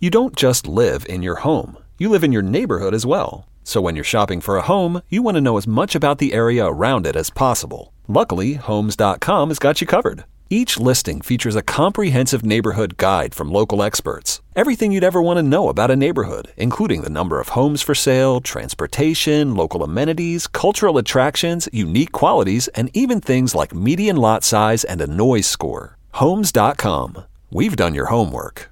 You don't just live in your home. You live in your neighborhood as well. So when you're shopping for a home, you want to know as much about the area around it as possible. Luckily, Homes.com has got you covered. Each listing features a comprehensive neighborhood guide from local experts. Everything you'd ever want to know about a neighborhood, including the number of homes for sale, transportation, local amenities, cultural attractions, unique qualities, and even things like median lot size and a noise score. Homes.com. We've done your homework.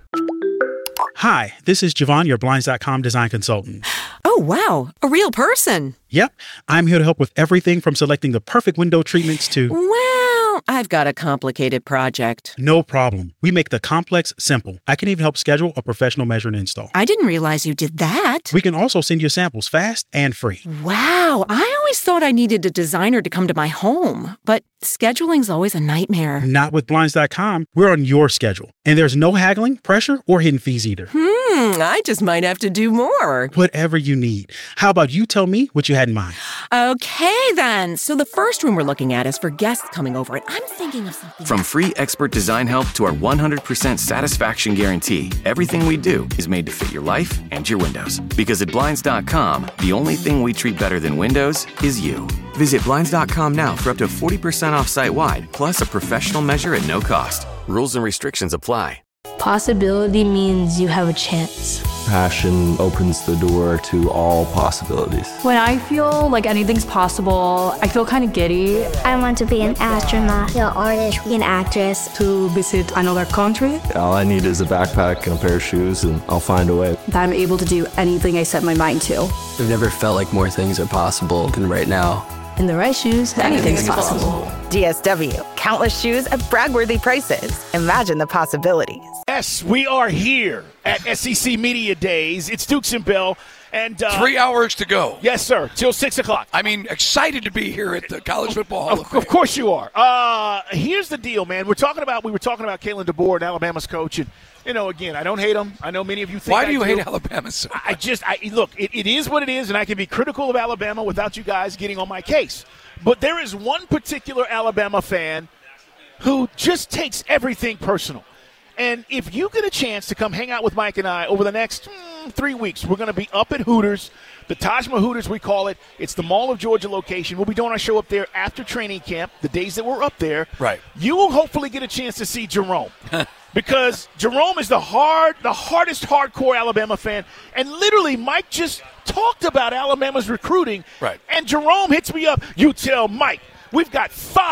Hi, this is Javon, your Blinds.com design consultant. Oh, wow. A real person. Yep. I'm here to help with everything from selecting the perfect window treatments to... Well, I've got a complicated project. No problem. We make the complex simple. I can even help schedule a professional measure and install. I didn't realize you did that. We can also send you samples fast and free. Wow. I always thought I needed a designer to come to my home, but scheduling's always a nightmare. Not with Blinds.com. We're on your schedule. And there's no haggling, pressure, or hidden fees either. I just might have to do more. Whatever you need. How about you tell me what you had in mind? Okay, then. So the first room we're looking at is for guests coming over, and I'm thinking of something. From free expert design help to our 100% satisfaction guarantee, everything we do is made to fit your life and your windows. Because at Blinds.com, the only thing we treat better than windows is you. Visit Blinds.com now for up to 40% off site-wide, plus a professional measure at no cost. Rules and restrictions apply. Possibility means you have a chance. Passion opens the door to all possibilities. When I feel like anything's possible, I feel kind of giddy. I want to be an astronaut, an artist, an actress. To visit another country. All I need is a backpack and a pair of shoes, and I'll find a way. That I'm able to do anything I set my mind to. I've never felt like more things are possible than right now. In the right shoes, anything's possible. DSW, countless shoes at brag-worthy prices. Imagine the possibilities. Yes, we are here at SEC Media Days. It's Dukes and Bill. And 3 hours to go. Yes, sir, till 6 o'clock. I mean, excited to be here at the College Football Hall of Fame. Of course you are. Here's the deal, man. We were talking about Kalen DeBoer, and Alabama's coach, and again, I don't hate him. I know many of you think Why do you hate Alabama so much? Look, it is what it is, and I can be critical of Alabama without you guys getting on my case. But there is one particular Alabama fan who just takes everything personal. And if you get a chance to come hang out with Mike and I over the next 3 weeks, we're going to be up at Hooters, the Tajma Hooters we call it. It's the Mall of Georgia location. We'll be doing our show up there after training camp, the days that we're up there. Right. You will hopefully get a chance to see Jerome. Because Jerome is the hardest hardcore Alabama fan. And literally, Mike just talked about Alabama's recruiting. Right. And Jerome hits me up. You tell Mike, we've got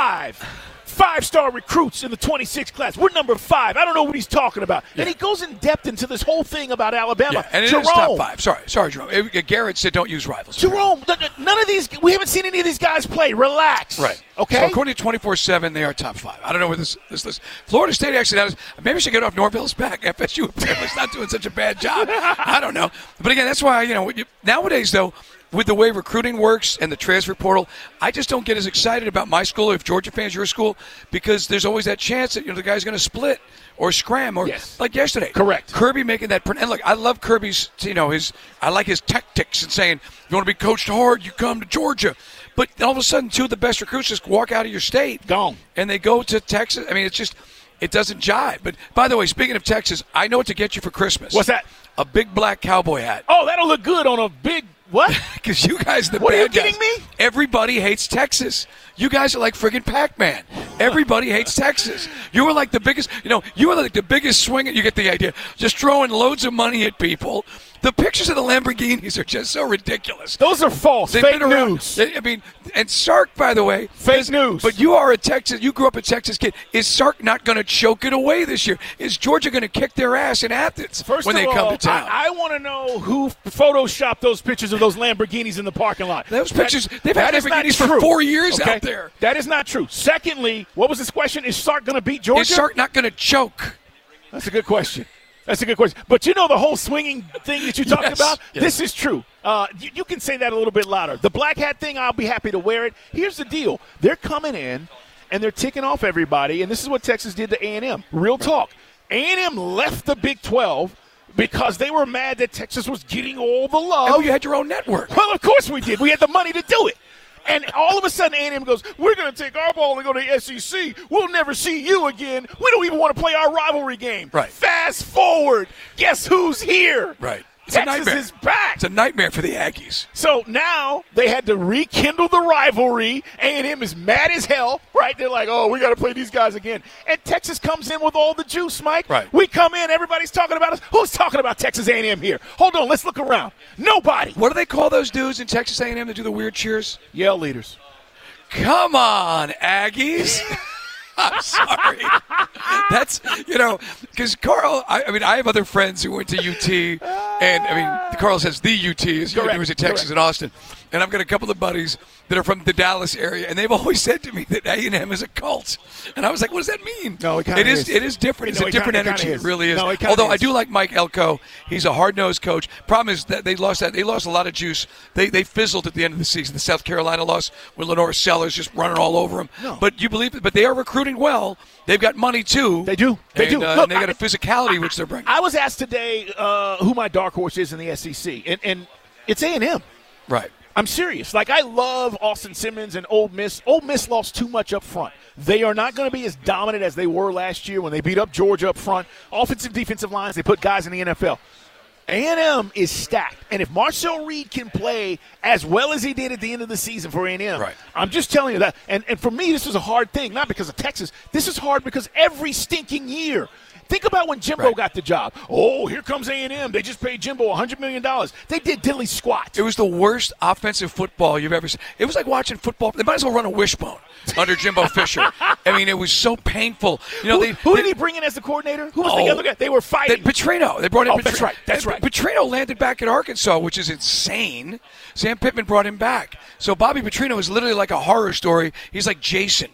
five-star recruits in the 26 class. We're number 5. I don't know what he's talking about. Yeah. And he goes in depth into this whole thing about Alabama. Yeah, and it is top 5. Sorry, Jerome. Garrett said don't use rivals. Jerome, none of these – we haven't seen any of these guys play. Relax. Right. Okay? So according to 24/7, they are top 5. I don't know where this list. Florida State actually has – maybe I should get off Norville's back. FSU apparently is not doing such a bad job. I don't know. But again, that's why, nowadays, though, with the way recruiting works and the transfer portal, I just don't get as excited about my school, or if Georgia fans, your school, because there's always that chance that the guy's going to split or scram, or like yesterday. Correct. Kirby making that – and look, I love Kirby's, I like his tactics and saying, if you want to be coached hard, you come to Georgia. But all of a sudden, 2 of the best recruits just walk out of your state. Gone. And they go to Texas. I mean, it's just – it doesn't jive. But, by the way, speaking of Texas, I know what to get you for Christmas. What's that? A big black cowboy hat. Oh, that'll look good on a big – what? Because you guys are the what bad are you guys. kidding me? Everybody hates Texas. You guys are like friggin' Pac-Man. Everybody hates Texas. You were like the biggest, you were like the biggest swinger. You get the idea. Just throwing loads of money at people. The pictures of the Lamborghinis are just so ridiculous. Those are false. They've Fake been around. news. And Sark, by the way. Fake news. But you are you grew up a Texas kid. Is Sark not going to choke it away this year? Is Georgia going to kick their ass in Athens when they come to town? I want to know who photoshopped those pictures of those Lamborghinis in the parking lot. Those pictures, they've had Lamborghinis for 4 years out there. That is not true. Secondly, what was this question? Is Sark going to beat Georgia? Is Sark not going to choke? That's a good question. That's a good question. But the whole swinging thing that you talked about, this is true. You can say that a little bit louder. The black hat thing, I'll be happy to wear it. Here's the deal. They're coming in, and they're ticking off everybody, and this is what Texas did to A&M. Real talk. A&M left the Big 12 because they were mad that Texas was getting all the love. Oh, you had your own network. Well, of course we did. We had the money to do it. And all of a sudden, A&M goes, we're going to take our ball and go to the SEC. We'll never see you again. We don't even want to play our rivalry game. Right. Fast forward. Guess who's here? Right. It's Texas a nightmare. is back. It's a nightmare for the Aggies. So now they had to rekindle the rivalry. A&M is mad as hell, right? They're like, oh, we got to play these guys again. And Texas comes in with all the juice, Mike. Right. We come in, everybody's talking about us. Who's talking about Texas A&M here? Hold on, let's look around. Nobody. What do they call those dudes in Texas A&M that do the weird cheers? Yell leaders. Come on, Aggies. I'm sorry. That's, because Carl, I have other friends who went to UT, and, Carl says the UT is University of Texas in Austin, and I've got a couple of buddies that are from the Dallas area, and they've always said to me that A&M is a cult. And I was like, what does that mean? No, it kind of is. It is different. It's a different energy. It really is. No, although I do like Mike Elko. He's a hard-nosed coach. Problem is that they lost a lot of juice. They fizzled at the end of the season. The South Carolina loss with Lenore Sellers just running all over them. No. But you believe it. But they are recruiting well. They've got money, too. They do. They do. Look, and they got a physicality which they're bringing. I was asked today who my dark horse is in the SEC, and it's A&M. Right. I'm serious. Like, I love Austin Simmons and Ole Miss. Ole Miss lost too much up front. They are not going to be as dominant as they were last year when they beat up Georgia up front. Offensive, defensive lines, they put guys in the NFL. A&M is stacked. And if Marcel Reed can play as well as he did at the end of the season for A&M, right. I'm just telling you that. And for me, this is a hard thing, not because of Texas. This is hard because every stinking year – think about when Jimbo got the job. Oh, here comes A&M. They just paid Jimbo $100 million. They did dilly squat. It was the worst offensive football you've ever seen. It was like watching football. They might as well run a wishbone under Jimbo Fisher. It was so painful. Who did he bring in as the coordinator? Who was the other guy? They were fighting. Petrino. They brought in Petrino. That's right. Petrino landed back at Arkansas, which is insane. Sam Pittman brought him back. So Bobby Petrino is literally like a horror story. He's like Jason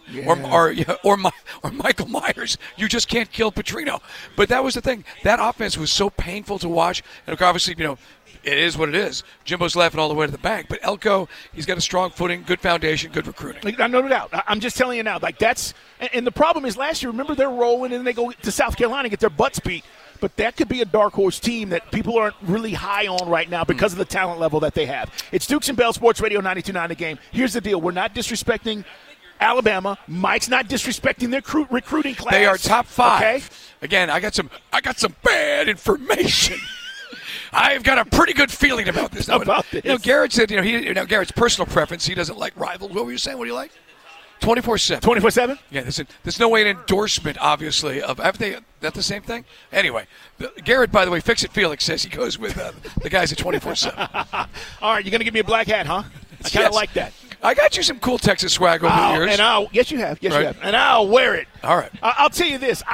or Michael Myers. You just can't kill Petrino. But that was the thing. That offense was so painful to watch. And obviously, it is what it is. Jimbo's laughing all the way to the bank. But Elko, he's got a strong footing, good foundation, good recruiting. No doubt. I'm just telling you now. And the problem is last year, remember, they're rolling and they go to South Carolina and get their butts beat. But that could be a dark horse team that people aren't really high on right now because of the talent level that they have. It's Dukes and Bell Sports Radio 92.9 The Game. Here's the deal. We're not disrespecting Alabama. Mike's not disrespecting their recruiting class. They are top 5. Okay? Again, I got some bad information. I've got a pretty good feeling about this. Garrett said, Garrett's personal preference, he doesn't like rivals. What were you saying? What do you like? 24/7. 24/7? Yeah, there's no way an endorsement, obviously, of everything. That the same thing? Anyway, Garrett, by the way, Fix It Felix says he goes with the guys at 24/7. All right, you're going to give me a black hat, huh? I kind of like that. I got you some cool Texas swag over the years. Yes, you have. Yes, you have. And I'll wear it. All right. I'll tell you this.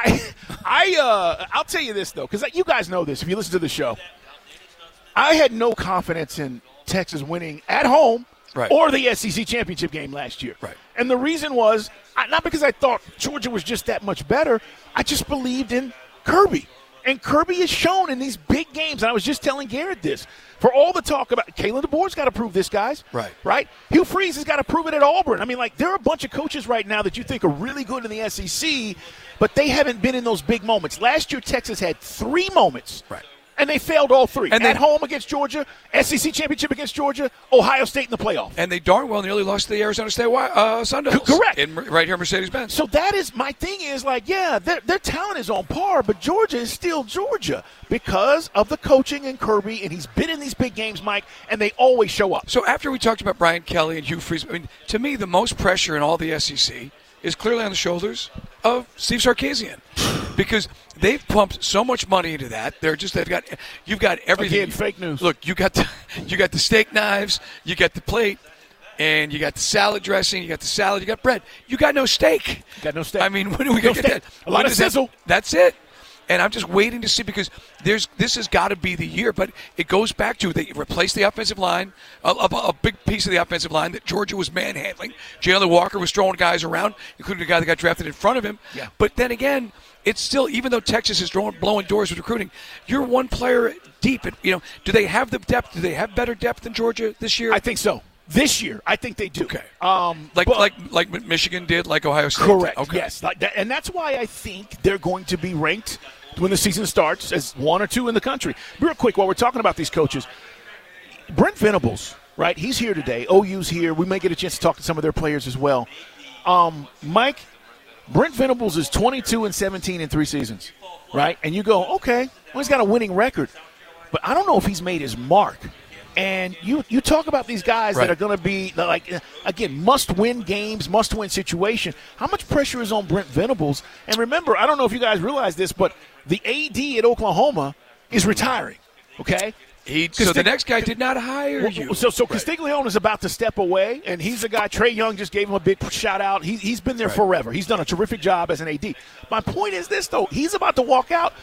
I'll tell you this, though, because you guys know this if you listen to the show. I had no confidence in Texas winning at home or the SEC championship game last year. Right. And the reason was not because I thought Georgia was just that much better. I just believed in Kirby. And Kirby is shown in these big games. And I was just telling Garrett this. For all the talk about Kalen DeBoer's got to prove this, guys. Right? Hugh Freeze has got to prove it at Auburn. There are a bunch of coaches right now that you think are really good in the SEC, but they haven't been in those big moments. Last year, Texas had 3 moments. Right. And they failed all 3. And at home against Georgia, SEC championship against Georgia, Ohio State in the playoff. And they darn well nearly lost to the Arizona State Sundowns. Correct. Right here, Mercedes-Benz. So that is my thing is their talent is on par, but Georgia is still Georgia because of the coaching and Kirby, and he's been in these big games, Mike, and they always show up. So after we talked about Brian Kelly and Hugh Freeze, to me, the most pressure in all the SEC is clearly on the shoulders of Steve Sarkisian. Because they've pumped so much money into that. You've got everything. Again, fake news. Look, you got the steak knives, you got the plate, and you got the salad dressing, you got the salad, you got bread. You got no steak. Got no steak. When are we going to get that? A lot of sizzle. That's it. And I'm just waiting to see because this has got to be the year. But it goes back to they replaced the offensive line, a big piece of the offensive line that Georgia was manhandling. Jalen Walker was throwing guys around, including the guy that got drafted in front of him. Yeah. But then again, it's still, even though Texas is blowing doors with recruiting, you're one player deep. Do they have the depth? Do they have better depth than Georgia this year? I think so. This year, I think they do. Okay. Like Michigan did, like Ohio State. Correct. Okay. Yes. And that's why I think they're going to be ranked when the season starts as 1 or 2 in the country. Real quick, while we're talking about these coaches, Brent Venables, right? He's here today. OU's here. We may get a chance to talk to some of their players as well. Mike, Brent Venables is 22-17 in 3 seasons, right? And you go, okay, well, he's got a winning record. But I don't know if he's made his mark. And you talk about these guys that are going to be, like, again, must-win games, must-win situation. How much pressure is on Brent Venables? And remember, I don't know if you guys realize this, but the AD at Oklahoma is retiring, okay? So the next guy did not hire you. So Castiglione is about to step away, and he's the guy. Trae Young just gave him a big shout-out. He's been there forever. He's done a terrific job as an AD. My point is this, though. He's about to walk out.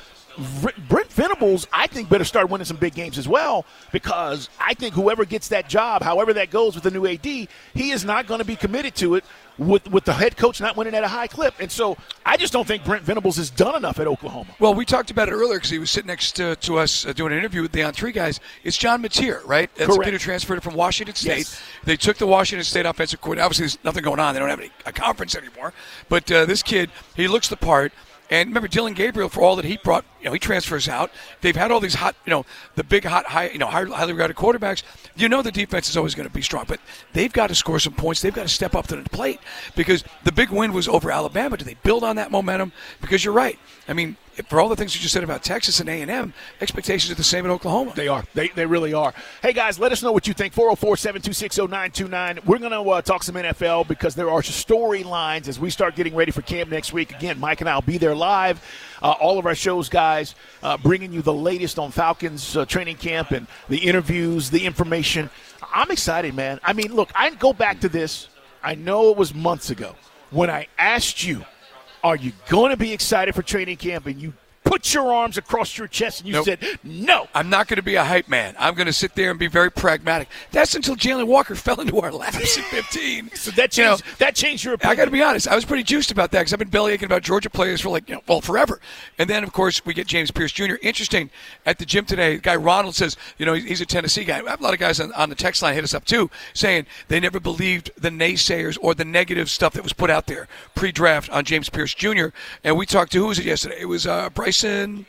Brent Venables, I think, better start winning some big games as well, because I think whoever gets that job, however that goes with the new AD, he is not going to be committed to it with the head coach not winning at a high clip. And so I just don't think Brent Venables has done enough at Oklahoma. Well, we talked about it earlier because he was sitting next to us doing an interview with the On 3 guys. It's John Mateer, right? That's the kid who transferred from Washington State. Yes. They took the Washington State offensive coordinator. Obviously, there's nothing going on. They don't have a conference anymore. But this kid, he looks the part. And remember, Dylan Gabriel, for all that he brought, he transfers out. They've had all these hot, the big, hot, highly regarded quarterbacks. The defense is always going to be strong. But they've got to score some points. They've got to step up to the plate, because the big win was over Alabama. Do they build on that momentum? Because you're right. I mean, for all the things you just said about Texas and A&M, expectations are the same at Oklahoma. They are. They really are. Hey, guys, let us know what you think. 404-726-0929. We're going to talk some NFL, because there are storylines as we start getting ready for camp next week. Again, Mike and I will be there live. All of our shows, guys, bringing you the latest on Falcons training camp and the interviews, the information. I'm excited, man. I mean, look, I go back to this. I know it was months ago when I asked you, are you going to be excited for training camp? And you put your arms across your chest and you said, no. I'm not going to be a hype man. I'm going to sit there and be very pragmatic. That's until Jalen Walker fell into our laps at 15. So that changed your opinion. I got to be honest. I was pretty juiced about that, because I've been bellyaching about Georgia players for forever. And then, of course, we get James Pierce Jr. Interesting, at the gym today, the guy Ronald says, he's a Tennessee guy. I have a lot of guys on the text line hit us up, too, saying they never believed the naysayers or the negative stuff that was put out there pre-draft on James Pierce Jr. And we talked to, who was it yesterday? It was Bryson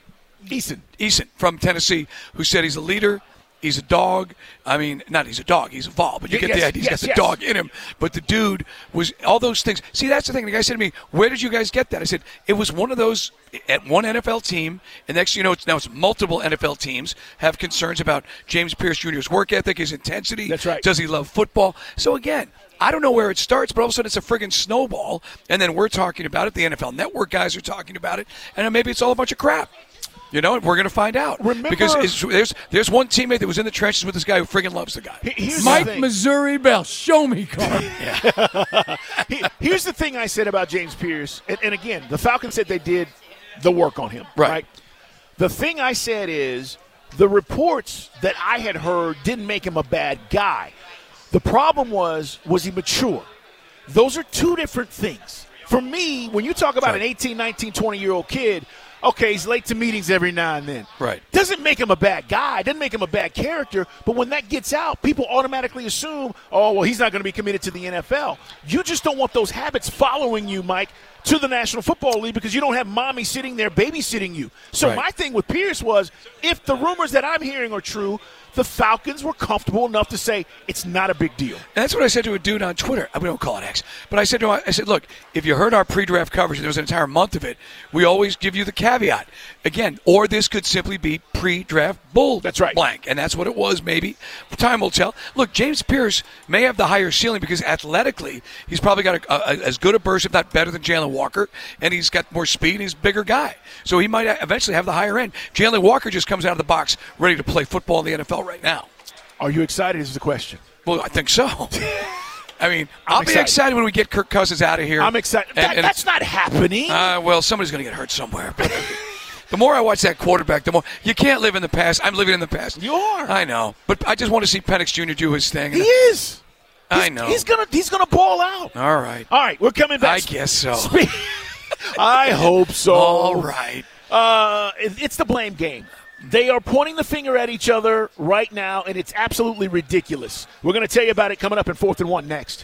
Eason from Tennessee, who said he's a leader, he's a dog. I mean, not he's a dog, he's evolved, but you get the idea. He's got the dog in him. But the dude was all those things. See, that's the thing. The guy said to me, where did you guys get that? I said, it was one of those at one NFL team, and next it's multiple NFL teams have concerns about James Pierce Jr.'s work ethic, his intensity. That's right. Does he love football? So again, I don't know where it starts, but all of a sudden it's a friggin' snowball, and then we're talking about it. The NFL Network guys are talking about it, and then maybe it's all a bunch of crap. We're going to find out. Because there's one teammate that was in the trenches with this guy who friggin' loves the guy. Mike Missouri Bell. Show me, Carl. Here's the thing I said about James Pierce. And again, the Falcons said they did the work on him. Right? The thing I said is the reports that I had heard didn't make him a bad guy. The problem was he mature? Those are two different things. For me, when you talk about an 18, 19, 20-year-old kid, okay, he's late to meetings every now and then. Right. Doesn't make him a bad guy. Doesn't make him a bad character. But when that gets out, people automatically assume, he's not going to be committed to the NFL. You just don't want those habits following you, Mike, to the National Football League, because you don't have mommy sitting there babysitting you. So my thing with Pierce was, if the rumors that I'm hearing are true, the Falcons were comfortable enough to say it's not a big deal. And that's what I said to a dude on Twitter. We don't call it X. But I said to him, look, if you heard our pre-draft coverage, and there was an entire month of it, we always give you the caveat. Again, or this could simply be pre-draft bull. That's right. Blank. And that's what it was, maybe. Time will tell. Look, James Pierce may have the higher ceiling because athletically he's probably got as good a burst, if not better, than Jalen Walker, and he's got more speed, and he's a bigger guy. So he might eventually have the higher end. Jalen Walker just comes out of the box ready to play football in the NFL right now. Are you excited is the question. Well, I think so. I mean, I'll be excited when we get Kirk Cousins out of here. I'm excited. That's not happening. Well, somebody's going to get hurt somewhere. The more I watch that quarterback, the more you can't live in the past. I'm living in the past. You are. I know, but I just want to see Penix Jr. do his thing. He is. I know. He's gonna ball out. All right. We're coming back. I guess so. I hope so. All right. It's the blame game. They are pointing the finger at each other right now, and it's absolutely ridiculous. We're going to tell you about it coming up in 4th and 1 next.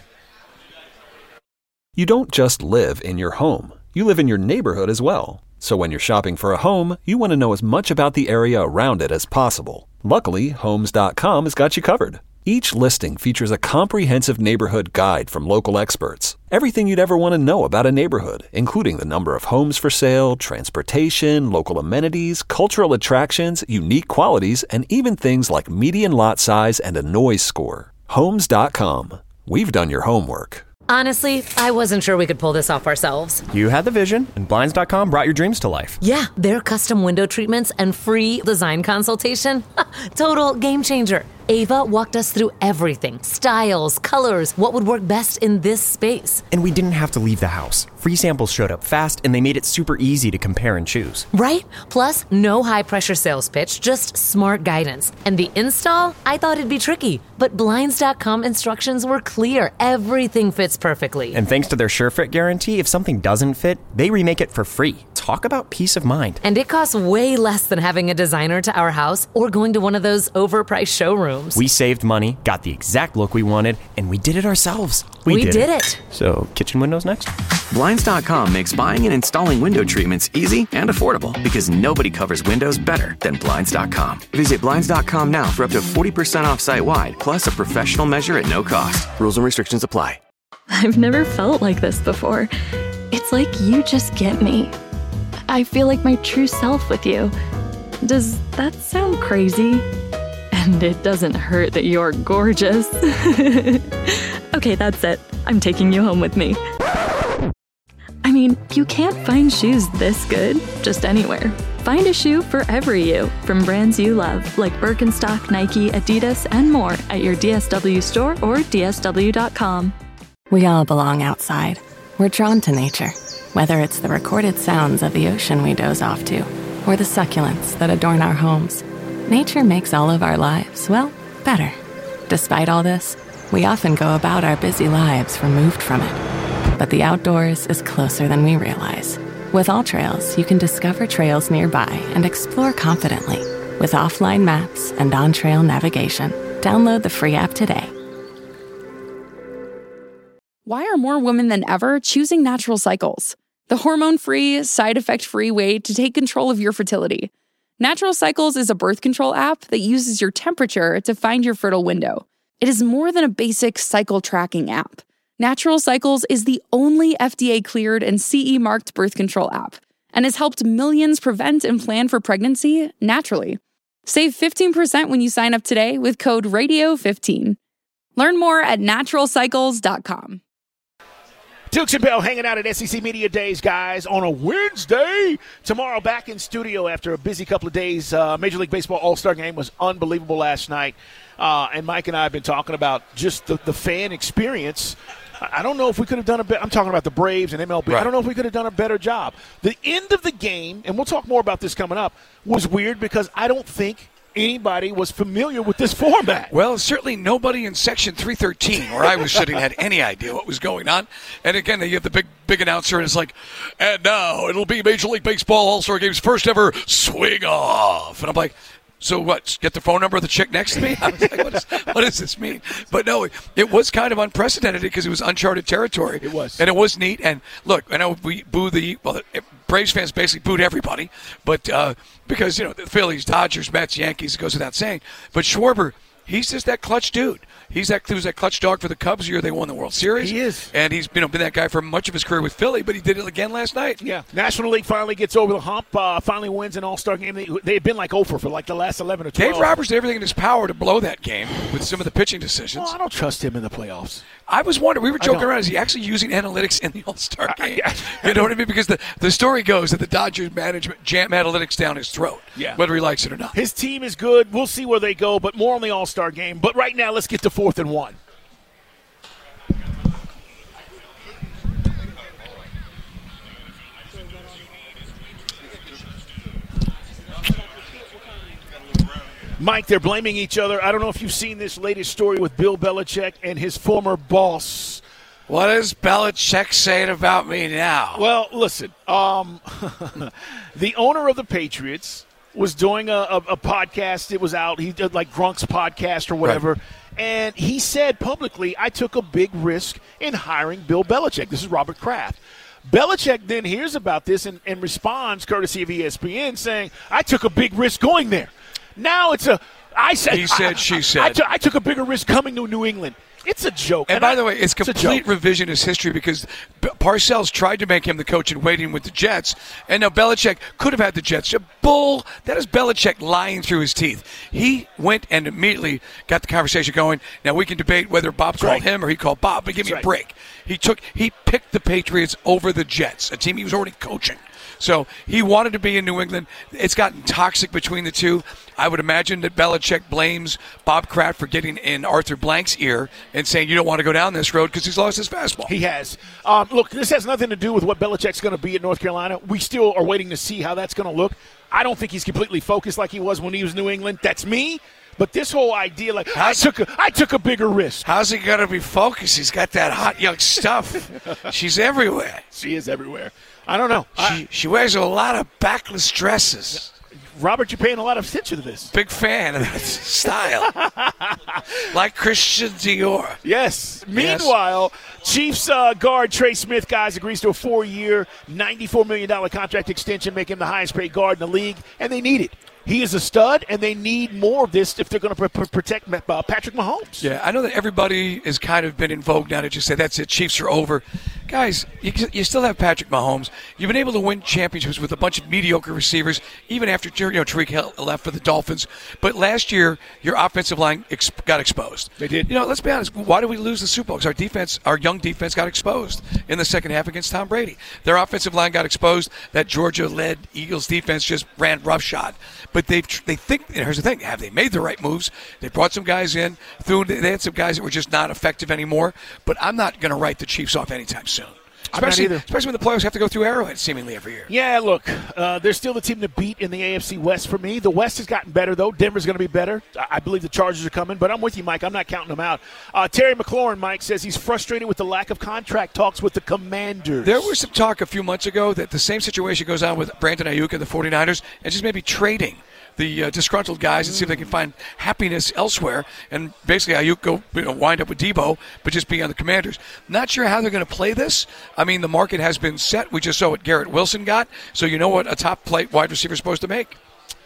You don't just live in your home. You live in your neighborhood as well. So when you're shopping for a home, you want to know as much about the area around it as possible. Luckily, Homes.com has got you covered. Each listing features a comprehensive neighborhood guide from local experts. Everything you'd ever want to know about a neighborhood, including the number of homes for sale, transportation, local amenities, cultural attractions, unique qualities, and even things like median lot size and a noise score. Homes.com. We've done your homework. Honestly, I wasn't sure we could pull this off ourselves. You had the vision, and Blinds.com brought your dreams to life. Yeah, their custom window treatments and free design consultation. Total game changer. Ava walked us through everything. Styles, colors, what would work best in this space. And we didn't have to leave the house. Free samples showed up fast, and they made it super easy to compare and choose. Right? Plus, no high-pressure sales pitch, just smart guidance. And the install? I thought it'd be tricky. But Blinds.com instructions were clear. Everything fits perfectly. And thanks to their SureFit guarantee, if something doesn't fit, they remake it for free. Talk about peace of mind. And it costs way less than having a designer to our house or going to one of those overpriced showrooms. We saved money, got the exact look we wanted, and we did it ourselves. We did it. So, kitchen windows next? Blinds.com makes buying and installing window treatments easy and affordable because nobody covers windows better than Blinds.com. Visit Blinds.com now for up to 40% off site-wide, plus a professional measure at no cost. Rules and restrictions apply. I've never felt like this before. It's like you just get me. I feel like my true self with you. Does that sound crazy? And it doesn't hurt that you're gorgeous. Okay, that's it. I'm taking you home with me. I mean, you can't find shoes this good just anywhere. Find a shoe for every you from brands you love, like Birkenstock, Nike, Adidas, and more at your DSW store or DSW.com. We all belong outside. We're drawn to nature, whether it's the recorded sounds of the ocean we doze off to, or the succulents that adorn our homes. Nature makes all of our lives, well, better. Despite all this, we often go about our busy lives removed from it. But the outdoors is closer than we realize. With AllTrails, you can discover trails nearby and explore confidently with offline maps and on-trail navigation. Download the free app today. Why are more women than ever choosing Natural Cycles? The hormone-free, side-effect-free way to take control of your fertility. Natural Cycles is a birth control app that uses your temperature to find your fertile window. It is more than a basic cycle tracking app. Natural Cycles is the only FDA-cleared and CE-marked birth control app and has helped millions prevent and plan for pregnancy naturally. Save 15% when you sign up today with code RADIO15. Learn more at naturalcycles.com. Dukes and Bell hanging out at SEC Media Days, guys, on a Wednesday. Tomorrow back in studio after a busy couple of days. Major League Baseball All-Star Game was unbelievable last night. And Mike and I have been talking about just the fan experience. I don't know if we could have done a better. I'm talking about the Braves and MLB. Right. I don't know if we could have done a better job. The end of the game, and we'll talk more about this coming up, was weird because I don't think anybody was familiar with this format. Well, certainly nobody in Section 313, where I was sitting, had any idea what was going on. And again, you have the big announcer, and it's like, and now it'll be Major League Baseball All-Star Game's first ever swing off. And I'm like, so what, get the phone number of the chick next to me? I was like, what does this mean? But no, it was kind of unprecedented because it was uncharted territory. It was. And it was neat. And look, I know we boo Braves fans basically booed everybody, but because, the Phillies, Dodgers, Mets, Yankees, it goes without saying. But Schwarber, he's just that clutch dude. He was that clutch dog for the Cubs the year they won the World Series. He is. And he's been that guy for much of his career with Philly, but he did it again last night. Yeah. National League finally gets over the hump, finally wins an All-Star game. They had been like 0 for like the last 11 or 12. Dave Roberts did everything in his power to blow that game with some of the pitching decisions. Well, I don't trust him in the playoffs. I was wondering, we were joking around, is he actually using analytics in the All-Star game? You know what I mean? Because the story goes that the Dodgers management jammed analytics down his throat, whether he likes it or not. His team is good. We'll see where they go, but more on the All-Star game. But right now, let's get to 4th and 1. Mike, they're blaming each other. I don't know if you've seen this latest story with Bill Belichick and his former boss. What is Belichick saying about me now? Well, listen, the owner of the Patriots was doing a podcast. It was out. He did like Grunk's podcast or whatever. Right. And he said publicly, I took a big risk in hiring Bill Belichick. This is Robert Kraft. Belichick then hears about this and responds, courtesy of ESPN, saying, I took a big risk going there. Now it's I said. He said, she said. I took a bigger risk coming to New England. It's a joke. And by the way, it's complete revisionist history because Parcells tried to make him the coach in waiting with the Jets, and now Belichick could have had the Jets. Bull. That is Belichick lying through his teeth. He went and immediately got the conversation going. Now we can debate whether Bob called him or he called Bob, but give me a break. He picked the Patriots over the Jets, a team he was already coaching. So he wanted to be in New England. It's gotten toxic between the two. I would imagine that Belichick blames Bob Kraft for getting in Arthur Blank's ear and saying, you don't want to go down this road because he's lost his fastball. He has. Look, this has nothing to do with what Belichick's going to be at North Carolina. We still are waiting to see how that's going to look. I don't think he's completely focused like he was when he was in New England. That's me. But this whole idea, like, I took a bigger risk. How's he going to be focused? He's got that hot young stuff. She's everywhere. She is everywhere. I don't know. She wears a lot of backless dresses. Robert, you're paying a lot of attention to this. Big fan of that style. Like Christian Dior. Yes. Meanwhile, Chiefs guard Trey Smith, guys, agrees to a 4-year, $94 million contract extension, making him the highest paid guard in the league, and they need it. He is a stud, and they need more of this if they're going to protect Patrick Mahomes. Yeah, I know that everybody has kind of been in vogue now to just say, that's it, Chiefs are over. Guys, you still have Patrick Mahomes. You've been able to win championships with a bunch of mediocre receivers, even after Tariq Hill left for the Dolphins. But last year, your offensive line got exposed. They did. Let's be honest. Why did we lose the Super Bowl? Because our young defense got exposed in the second half against Tom Brady. Their offensive line got exposed. That Georgia-led Eagles defense just ran roughshod. But they think, here's the thing, have they made the right moves? They brought some guys in. They had some guys that were just not effective anymore. But I'm not going to write the Chiefs off anytime soon. Especially when the players have to go through Arrowhead seemingly every year. Yeah, look, they're still the team to beat in the AFC West for me. The West has gotten better, though. Denver's going to be better. I believe the Chargers are coming, but I'm with you, Mike. I'm not counting them out. Terry McLaurin, Mike, says he's frustrated with the lack of contract talks with the Commanders. There was some talk a few months ago that the same situation goes on with Brandon Ayuk and the 49ers and just maybe trading the disgruntled guys and see if they can find happiness elsewhere. And basically, Ayuk wind up with Debo, but just be on the Commanders. Not sure how they're going to play this. I mean, the market has been set. We just saw what Garrett Wilson got, so you know what a top wide receiver is supposed to make.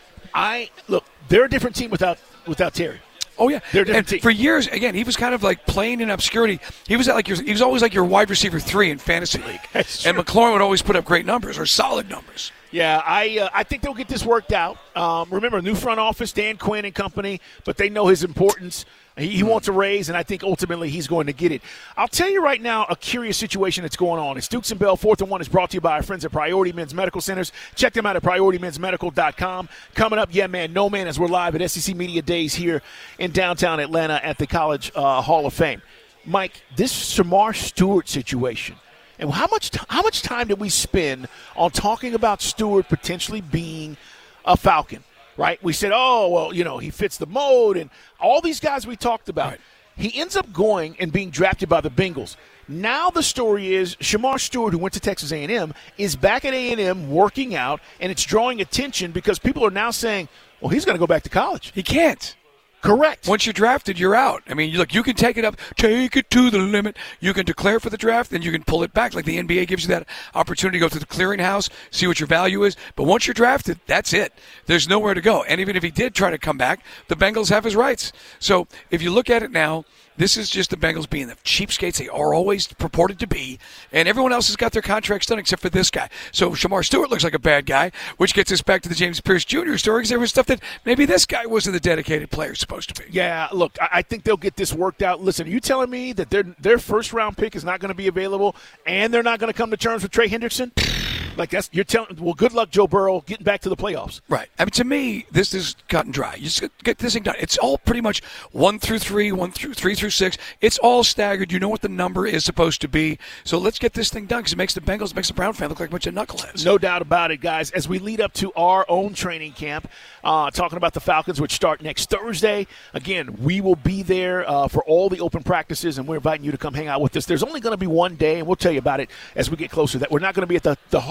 Look, they're a different team without Terry. Oh yeah, and for years, again, he was kind of like playing in obscurity. He was always like your wide receiver 3 in fantasy league, and McLaurin would always put up great numbers or solid numbers. Yeah, I think they'll get this worked out. Remember, new front office, Dan Quinn and company, but they know his importance. He wants a raise, and I think ultimately he's going to get it. I'll tell you right now a curious situation that's going on. It's Dukes and Bell 4th and 1 is brought to you by our friends at Priority Men's Medical Centers. Check them out at PriorityMen'sMedical.com. Coming up, yeah, man, no man, as we're live at SEC Media Days here in downtown Atlanta at the College Hall of Fame. Mike, this Shamar Stewart situation, and how much time did we spend on talking about Stewart potentially being a Falcon? Right? We said, he fits the mode, and all these guys we talked about. Right. He ends up going and being drafted by the Bengals. Now the story is Shamar Stewart, who went to Texas A&M, is back at A&M working out, and it's drawing attention because people are now saying, well, he's going to go back to college. He can't. Correct. Once you're drafted, you're out. I mean, look, you can take it up, take it to the limit. You can declare for the draft, then you can pull it back. Like the NBA gives you that opportunity to go through the clearinghouse, see what your value is. But once you're drafted, that's it. There's nowhere to go. And even if he did try to come back, the Bengals have his rights. So if you look at it now, this is just the Bengals being the cheapskates they are always purported to be, and everyone else has got their contracts done except for this guy. So Shamar Stewart looks like a bad guy, which gets us back to the James Pierce Jr. story because there was stuff that maybe this guy wasn't the dedicated player supposed to be. Yeah, look, I think they'll get this worked out. Listen, are you telling me that their first-round pick is not going to be available and they're not going to come to terms with Trey Hendrickson? Like you're telling. Well, good luck, Joe Burrow, getting back to the playoffs. Right. I mean, to me, this is cut and dry. You just get this thing done. It's all pretty much 1 through 3, 1 through 3 through 6. It's all staggered. You know what the number is supposed to be. So let's get this thing done because it makes the Bengals, makes the Brown fan look like a bunch of knuckleheads. No doubt about it, guys. As we lead up to our own training camp, talking about the Falcons, which start next Thursday. Again, we will be there for all the open practices, and we're inviting you to come hang out with us. There's only going to be one day, and we'll tell you about it as we get closer. That we're not going to be at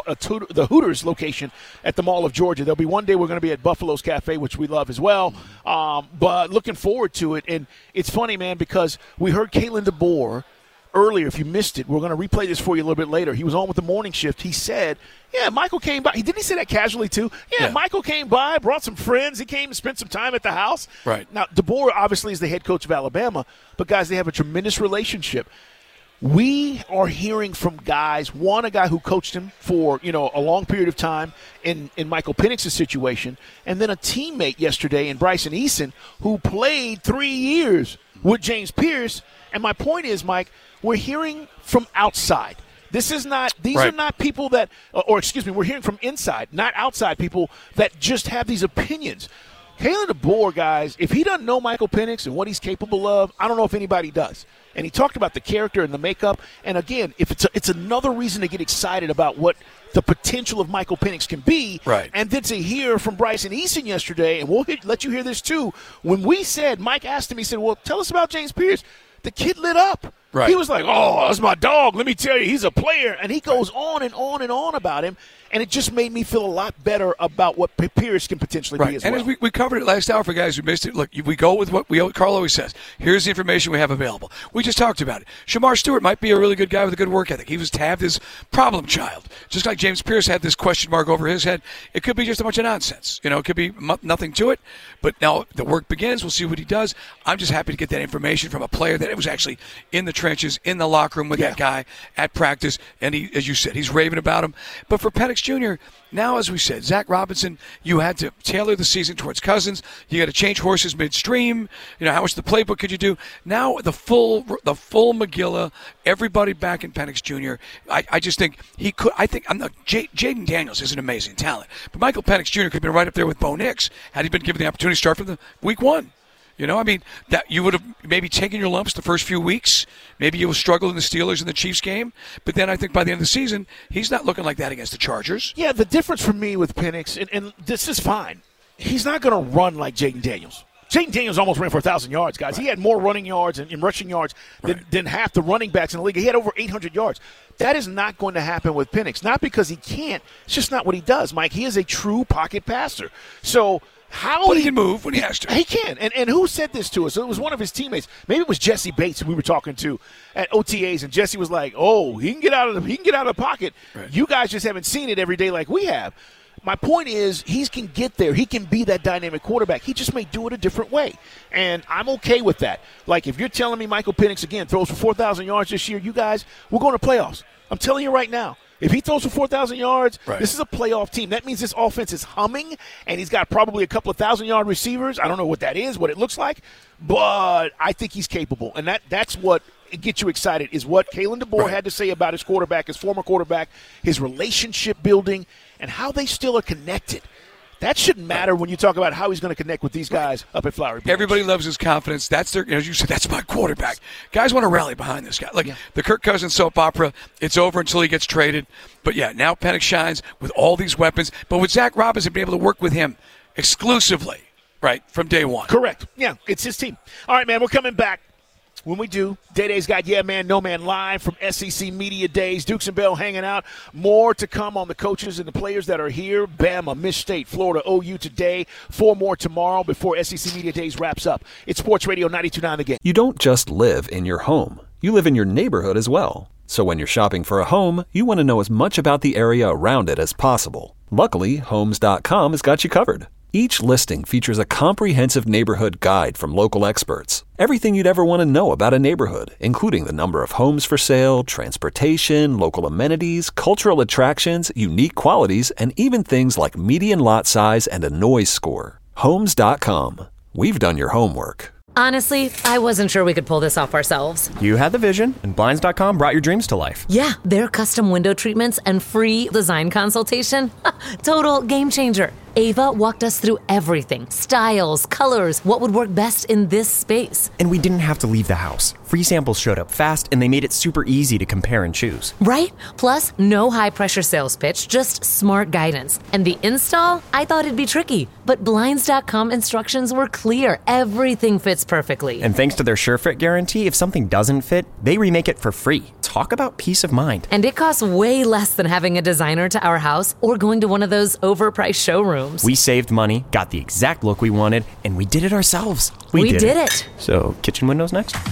the Hooters location at the Mall of Georgia. There'll be one day we're going to be at Buffalo's Cafe, which we love as well. But looking forward to it. And it's funny, man, because we heard Kalen DeBoer earlier, if you missed it, we're going to replay this for you a little bit later. He was on with the morning shift. He said, yeah, Michael came by. Didn't he say that casually, too? Yeah, Michael came by, brought some friends. He came and spent some time at the house. Right. Now, DeBoer obviously is the head coach of Alabama, but, guys, they have a tremendous relationship. We are hearing from guys, a guy who coached him for, a long period of time in Michael Penix's situation, and then a teammate yesterday in Bryson Eason who played 3 years with James Pierce. And my point is, Mike, we're hearing from outside. These are not people that, we're hearing from inside, not outside people that just have these opinions. Kalen DeBoer, guys, if he doesn't know Michael Penix and what he's capable of, I don't know if anybody does. And he talked about the character and the makeup. And, again, if it's another reason to get excited about what the potential of Michael Penix can be. Right. And then to hear from Bryson Eason yesterday, and we'll let you hear this too, when we said, Mike asked him, he said, well, tell us about James Pierce. The kid lit up. Right. He was like, oh, that's my dog. Let me tell you, he's a player. And he goes on and on and on about him. And it just made me feel a lot better about what Pierce can potentially be as well. And as we covered it last hour for guys who missed it, look, we go with what Carl always says. Here's the information we have available. We just talked about it. Shamar Stewart might be a really good guy with a good work ethic. He was tabbed as problem child. Just like James Pierce had this question mark over his head. It could be just a bunch of nonsense. It could be nothing to it. But now the work begins. We'll see what he does. I'm just happy to get that information from a player that was actually in the trenches, in the locker room with that guy at practice. And he, as you said, he's raving about him. But for Penix Jr., now, as we said, Zach Robinson, you had to tailor the season towards Cousins. You got to change horses midstream. How much the playbook could you do? Now, the full McGilla, everybody back in Penix Jr. I just think he could. I think Jaden Daniels is an amazing talent, but Michael Penix Jr. could have been right up there with Bo Nix had he been given the opportunity to start from the week one. That you would have maybe taken your lumps the first few weeks. Maybe you will struggle in the Steelers and the Chiefs game. But then I think by the end of the season, he's not looking like that against the Chargers. Yeah, the difference for me with Penix, and this is fine, he's not going to run like Jaden Daniels. Jaden Daniels almost ran for 1,000 yards, guys. Right. He had more running yards and rushing yards than half the running backs in the league. He had over 800 yards. That is not going to happen with Penix. Not because he can't. It's just not what he does, Mike. He is a true pocket passer. So but he can move when he has to. He can. And who said this to us? It was one of his teammates. Maybe it was Jesse Bates who we were talking to at OTAs, and Jesse was like, "Oh, he can get out of the pocket. Right. You guys just haven't seen it every day like we have." My point is, he can get there. He can be that dynamic quarterback. He just may do it a different way, and I'm okay with that. Like, if you're telling me Michael Penix again throws for 4,000 yards this year, you guys, we're going to playoffs. I'm telling you right now. If he throws for 4,000 yards, This is a playoff team. That means this offense is humming, and he's got probably a couple of 1,000-yard receivers. I don't know what that is, what it looks like, but I think he's capable. And that's what gets you excited, is what Kalen DeBoer had to say about his quarterback, his former quarterback, his relationship building, and how they still are connected. That shouldn't matter when you talk about how he's going to connect with these guys up at Flowery Branch. Everybody loves his confidence. That's their, as you said, that's my quarterback. Guys want to rally behind this guy. The Kirk Cousins soap opera, it's over until he gets traded. But, now Penix shines with all these weapons. But with Zach Robinson being able to work with him exclusively, from day one. Correct. Yeah, it's his team. All right, man, we're coming back. When we do, Day-Day's got Yeah Man, No Man live from SEC Media Days. Dukes and Bell hanging out. More to come on the coaches and the players that are here. Bama, Miss State, Florida, OU today. 4 more tomorrow before SEC Media Days wraps up. It's Sports Radio 92.9 The Game. You don't just live in your home. You live in your neighborhood as well. So when you're shopping for a home, you want to know as much about the area around it as possible. Luckily, Homes.com has got you covered. Each listing features a comprehensive neighborhood guide from local experts. Everything you'd ever want to know about a neighborhood, including the number of homes for sale, transportation, local amenities, cultural attractions, unique qualities, and even things like median lot size and a noise score. Homes.com. We've done your homework. Honestly, I wasn't sure we could pull this off ourselves. You had the vision, and Blinds.com brought your dreams to life. Yeah, their custom window treatments and free design consultation. Total game changer. Ava walked us through everything. Styles, colors, what would work best in this space. And we didn't have to leave the house. Free samples showed up fast, and they made it super easy to compare and choose. Right? Plus, no high-pressure sales pitch, just smart guidance. And the install? I thought it'd be tricky, but Blinds.com instructions were clear. Everything fits perfectly. And thanks to their SureFit guarantee, if something doesn't fit, they remake it for free. Talk about peace of mind. And it costs way less than having a designer to our house or going to one of those overpriced showrooms. We saved money, got the exact look we wanted, and we did it ourselves. We did it. So, kitchen windows next?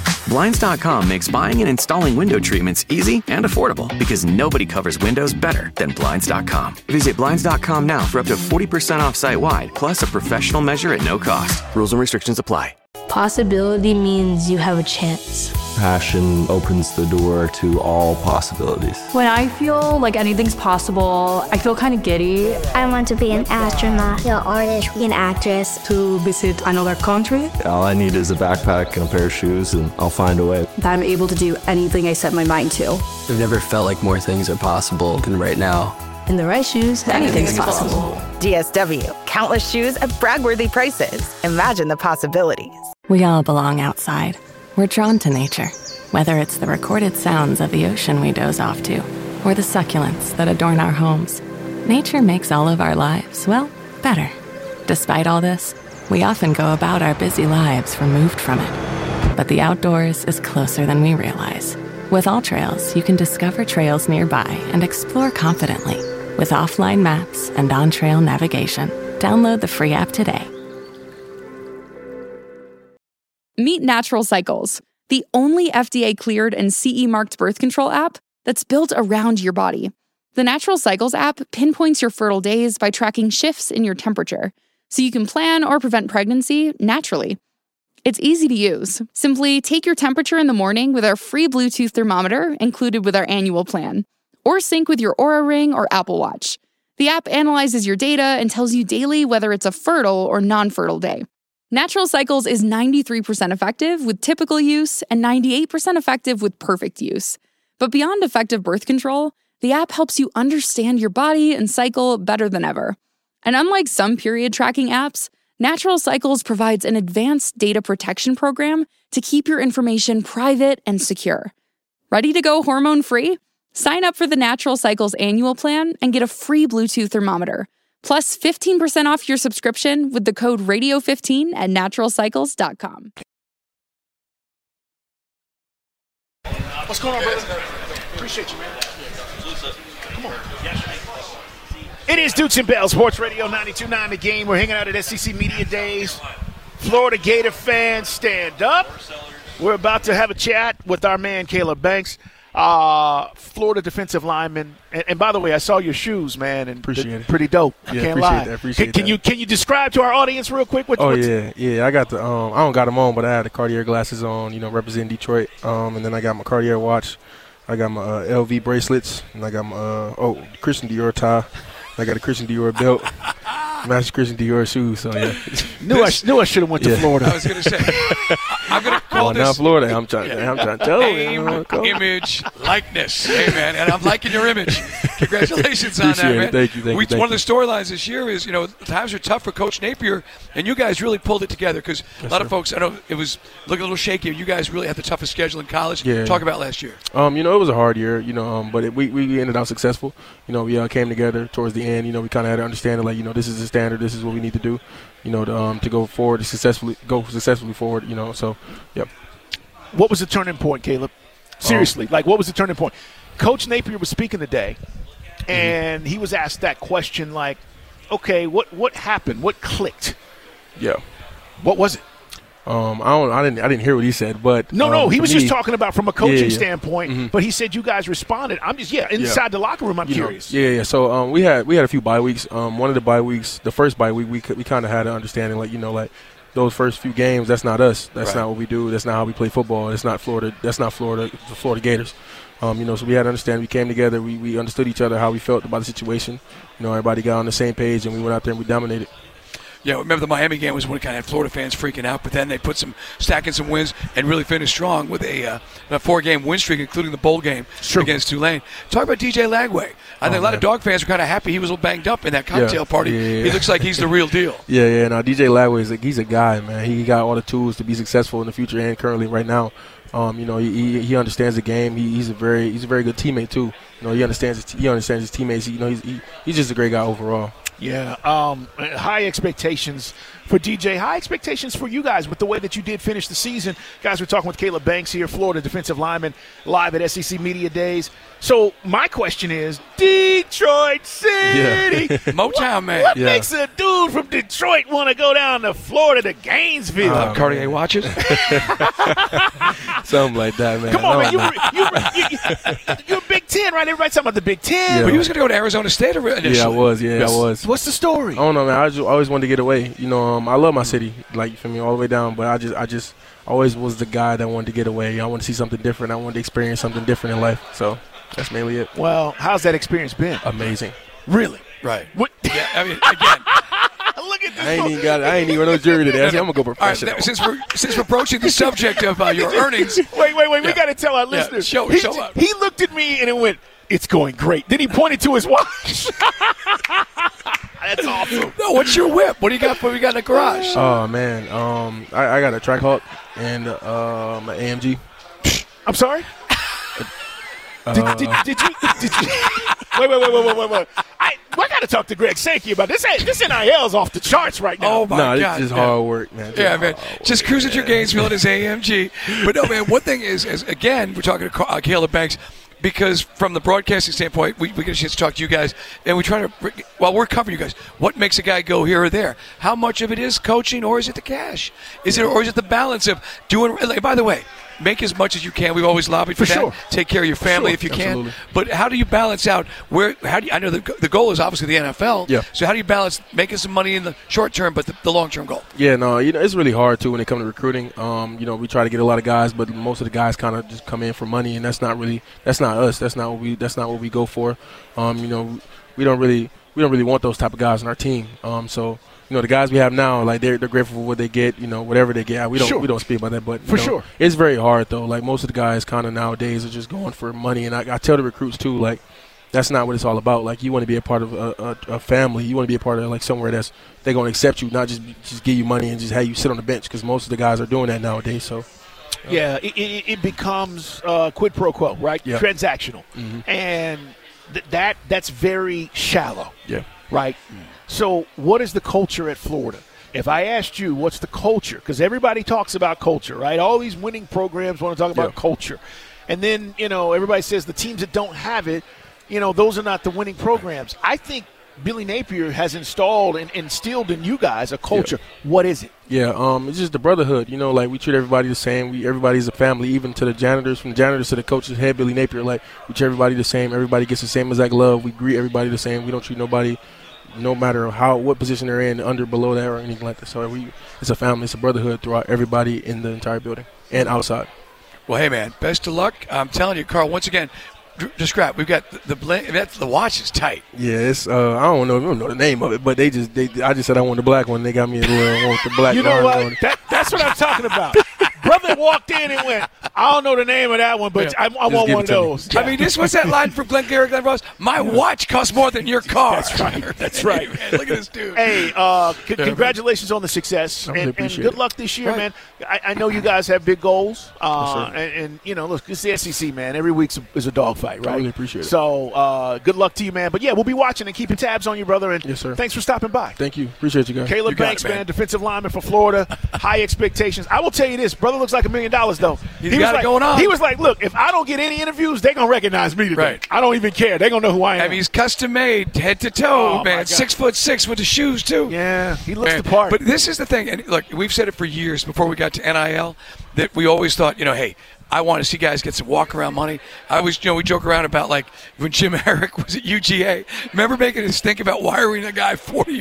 Blinds.com makes buying and installing window treatments easy and affordable because nobody covers windows better than Blinds.com. Visit Blinds.com now for up to 40% off site-wide, plus a professional measure at no cost. Rules and restrictions apply. Possibility means you have a chance. Passion opens the door to all possibilities. When I feel like anything's possible, I feel kind of giddy. I want to be an astronaut, an artist, an actress. To visit another country. All I need is a backpack and a pair of shoes, and I'll find a way. That I'm able to do anything I set my mind to. I've never felt like more things are possible than right now. In the right shoes, anything's possible. DSW, countless shoes at brag-worthy prices. Imagine the possibilities. We all belong outside. We're drawn to nature, whether it's the recorded sounds of the ocean we doze off to, or the succulents that adorn our homes. Nature makes all of our lives, well, better. Despite all this, we often go about our busy lives removed from it. But the outdoors is closer than we realize. With AllTrails, you can discover trails nearby and explore confidently. With offline maps and on-trail navigation, download the free app today. Meet Natural Cycles, the only FDA-cleared and CE-marked birth control app that's built around your body. The Natural Cycles app pinpoints your fertile days by tracking shifts in your temperature, so you can plan or prevent pregnancy naturally. It's easy to use. Simply take your temperature in the morning with our free Bluetooth thermometer included with our annual plan, or sync with your Oura Ring or Apple Watch. The app analyzes your data and tells you daily whether it's a fertile or non-fertile day. Natural Cycles is 93% effective with typical use and 98% effective with perfect use. But beyond effective birth control, the app helps you understand your body and cycle better than ever. And unlike some period tracking apps, Natural Cycles provides an advanced data protection program to keep your information private and secure. Ready to go hormone-free? Sign up for the Natural Cycles annual plan and get a free Bluetooth thermometer. Plus 15% off your subscription with the code RADIO15 at naturalcycles.com. What's going on, brother? Appreciate you, man. Come on. It is Dukes and Bell, Sports Radio 92.9 The Game. We're hanging out at SEC Media Days. Florida Gator fans, stand up. We're about to have a chat with our man, Caleb Banks. Florida defensive lineman, and by the way, I saw your shoes, man, and appreciate it. Pretty dope. Yeah, I can't lie. Appreciate can you describe to our audience real quick? Yeah. I got the I don't got them on, but I had the Cartier glasses on, representing Detroit. And then I got my Cartier watch. I got my LV bracelets, and I got my Christian Dior tie. I got a Christian Dior belt. Match Christian Dior shoes, so yeah. Knew I should have went to Florida. I was going to say, I'm going to call this. Now Florida, I'm trying to tell you. Image, likeness. Hey, man, and I'm liking your image. Congratulations on that, man. Thank you. One of the storylines this year is, times are tough for Coach Napier, and you guys really pulled it together because a lot of folks, I know it was looking a little shaky. You guys really had the toughest schedule in college. Yeah. Talk about last year. It was a hard year, but we ended up successful. We came together towards the end. We kind of had to understand it, this is the standard. This is what we need to do, to go forward, successfully forward, So, yep. What was the turning point, Caleb? Seriously, what was the turning point? Coach Napier was speaking today, and he was asked that question, okay, what happened? What clicked? Yeah. What was it? I didn't hear what he said, but no, he was just talking about from a coaching standpoint. But he said you guys responded. I'm just inside the locker room. I'm curious. So we had a few bye weeks. One of the bye weeks, the first bye week, we kind of had an understanding, those first few games. That's not us. That's not what we do. That's not how we play football. It's not Florida. That's not Florida. The Florida Gators. So we had to understand. We came together. We understood each other, how we felt about the situation. Everybody got on the same page, and we went out there and we dominated. Yeah, remember the Miami game was when it kind of had Florida fans freaking out, but then they put stacking some wins and really finished strong with a 4-game win streak, including the bowl game against Tulane. Talk about DJ Lagway. I think a lot of Dog fans were kind of happy he was a little banged up in that cocktail party. Yeah. He looks like he's the real deal. Yeah. No, DJ Lagway he's a guy, man. He got all the tools to be successful in the future and currently right now. He understands the game. He's a very good teammate too. He understands his teammates. He's just a great guy overall. Yeah, high expectations for DJ. High expectations for you guys with the way that you did finish the season. Guys, we're talking with Caleb Banks here, Florida defensive lineman, live at SEC Media Days. So my question is, Detroit City. Yeah. Motown man. What makes a dude from Detroit want to go down to Florida to Gainesville? Cartier watches? Something like that, man. Come on, man. You're Big Ten, right? Everybody's talking about the Big Ten. Yeah. But you was going to go to Arizona State initially. Yeah, I was. What's the story? I don't know, man. I always wanted to get away. You know, I love my city, like, you feel me, all the way down. But I just always was the guy that wanted to get away. I want to see something different. I wanted to experience something different in life. So that's mainly it. Well, how's that experience been? Amazing. Really? Right. What? Yeah, I mean, again. Look at this. I ain't even no jury today. I'm gonna go professional. Right, since we're approaching the subject of your earnings. Wait. We got to tell our listeners. Show up. He looked at me and it went, "It's going great." Then he pointed to his watch. That's awesome. No, what's your whip? What do you got in the garage? Oh man, I got a Trackhawk and an AMG. I'm sorry. Did you? Wait. I got to talk to Greg Sankey about this. This NIL's off the charts right now. Oh my God! This is hard work, man. Man. Just cruising through Gainesville in his AMG. But no, man. One thing is again, we're talking to Caleb Banks. Because from the broadcasting standpoint, we get a chance to talk to you guys, and we try to, while we're covering you guys, what makes a guy go here or there? How much of it is coaching, or is it the cash? Is it the balance of doing? By the way, make as much as you can. We've always lobbied for that. Sure. Take care of your family if you Absolutely. can. But how do you balance out I know the goal is obviously the NFL. Yeah. So how do you balance making some money in the short term, but the long term goal? Yeah, no, it's really hard too when it comes to recruiting. We try to get a lot of guys, but most of the guys kind of just come in for money, and that's not us. That's not what we go for. We don't really want those type of guys on our team. So the guys we have now, like they're grateful for what they get, whatever they get. We don't speak about that, but sure, it's very hard though. Like most of the guys kind of nowadays are just going for money, and I tell the recruits too, like that's not what it's all about. Like you want to be a part of a family, you want to be a part of like somewhere that's they're going to accept you, not just give you money and just have you sit on the bench, because most of the guys are doing that nowadays. So. Yeah, it becomes quid pro quo, right? Yeah. Transactional, and that's very shallow. Yeah. Right. So, what is the culture at Florida? If I asked you, what's the culture? Because everybody talks about culture, right? All these winning programs want to talk about culture, and then everybody says the teams that don't have it, those are not the winning programs. I think Billy Napier has installed and instilled in you guys a culture. Yeah. What is it? Yeah, it's just the brotherhood. Like we treat everybody the same. Everybody's a family, even to the janitors, from the janitors to the coaches. Head Billy Napier, like we treat everybody the same. Everybody gets the same exact love. We greet everybody the same. We don't treat nobody, no matter what position they're in, under, below that, or anything like that. So it's a family. It's a brotherhood throughout everybody in the entire building and outside. Well, hey man, best of luck. I'm telling you, Carl. Once again. Describe. We've got the watch is tight. Yeah, it's I don't know the name of it, but I just said I want the black one. They got me the black. You know what? That's what I'm talking about. Brother walked in and went, I don't know the name of that one, but I want one of those. I mean, what's that line from Glenn Ross? My watch costs more than your car. That's right. That's right. Man, look at this dude. Hey, congratulations on the success, and good luck this year, man. I know you guys have big goals, and look, it's the SEC, man. Every week is a dogfight, right? I really appreciate it. So good luck to you, man. But yeah, we'll be watching and keeping tabs on you, brother. And yes, sir. Thanks for stopping by. Thank you. Appreciate you guys. Caleb Banks, man, defensive lineman for Florida. High expectations. I will tell you this, brother looks like $1 million, though. He got it going on. He was like, look, if I don't get any interviews, they're going to recognize me today. Right. I don't even care. They're going to know who I am. I mean, he's custom made, head to toe, man. 6'6" with the shoes, too. Yeah, he looks the part. But this is the thing, and look, we've said it for years before we got to NIL, that we always thought, hey, I want to see guys get some walk-around money. We joke around about, like, when Jim Herrick was at UGA. Remember making us think about wiring a guy